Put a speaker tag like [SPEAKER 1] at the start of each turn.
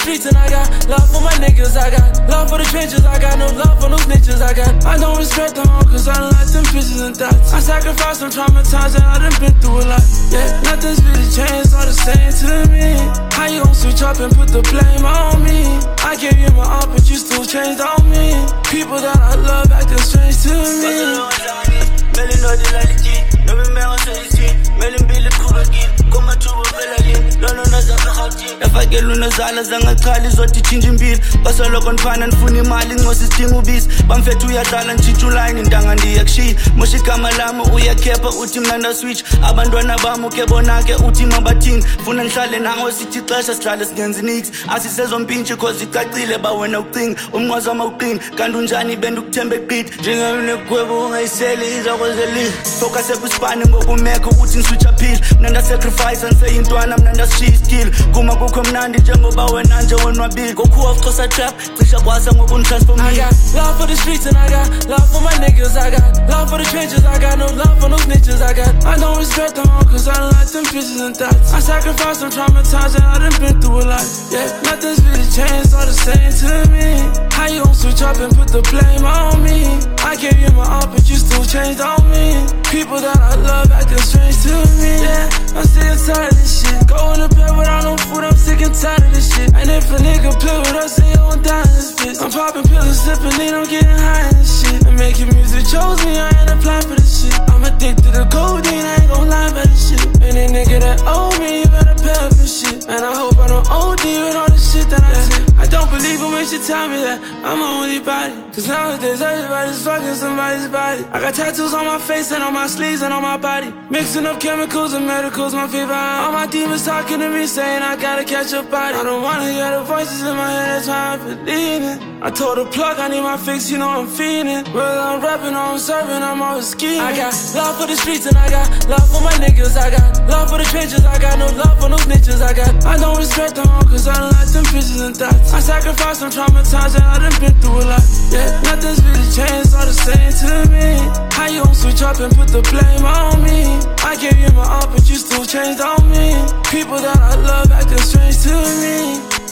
[SPEAKER 1] streets and I got love for my niggas. I got love for the trenches. I got no love for no snitches. I don't respect them all cause I don't like them bitches and thoughts. I sacrificed, I'm traumatized and I done been through a lot. Yeah, nothing's really changed, all the same to me. How you gon' switch up and put the blame on me? I gave you my all but you still changed on me. People that I love acting strange to me.
[SPEAKER 2] Nafakela unozala zangachali zothi tshintsha impilo basoloko ndifana ndifuna imali ncosa isidinga ubisi bamfethu uyadlala ntshitsha ulayini ntanga ndiyakushiya mosha igama lami uyakhepha uthi mna ndaswitch abantwana bam uke bonake uthi mabathini funa ndihlale nawe sithi ixesha sihlale singenzi nix asisezompintshi cause icacile ba wena ucinga umnqwazi wama uqini kanti unjani bendukuthemba eqidi njenganekwebo ungayiseli izakwenzelile focus ekwisipani ngokumekho uthi ngiswitcha phila mna ndasacrifice andiseyintwana mna ndasishiya iskill kuma kukho mnandi njengoba wena nje wonwabile kokhuwa fuxosa trap cisha kwasa ngoba untransform me.
[SPEAKER 1] I got love for the streets and I got love for my niggas. I got love for the trenches. I got no love for no snitches. I don't respect them all cause I don't like them bitches and thoughts. I sacrificed, I'm traumatized and I done been through a lot. Yeah, nothing's really changed, all the same to me. How you gon' switch up and put the blame on me? I gave you my all but you still changed on me. People that I love acting strange to me. Yeah, I'm sick and tired of this shit. Going to bed without no food, I'm sick and tired of this shit. And if a nigga play with us, they gon' die in this bitch. I'm popping pills, sipping lean, I'm getting high in this shit. And making music chose me, I ain't applying for this shit. I'm addicted to codeine, I ain't gon' lie about this shit. Any nigga that owe me, you better pay up for shit. And I hope I don't OD with all the shit that I take. I don't believe it when she tell me that I'm my only body. Cause nowadays everybody's fucking somebody's body. I got tattoos on my face and on my sleeves and on my body. Mixing up chemicals and medicals, my favorite. All my demons talking to me saying I gotta catch a body. I don't wanna hear the voices in my head, that's why I'm believing. I told the plug I need my fix, you know I'm feeling. Whether I'm rapping or I'm serving, I'm always scheming. I got love for the streets and I got love for my niggas. I got love for the trenches. I got no love for no snitches. I don't respect them all cause I don't like them bitches and thoughts. I sacrificed, I'm traumatized and I done been through a lot. Yeah, nothing's really changed, all the same to me. How you gon' switch up and put the blame on me? I gave you my all but you still changed on me. People that I love acting strange to me.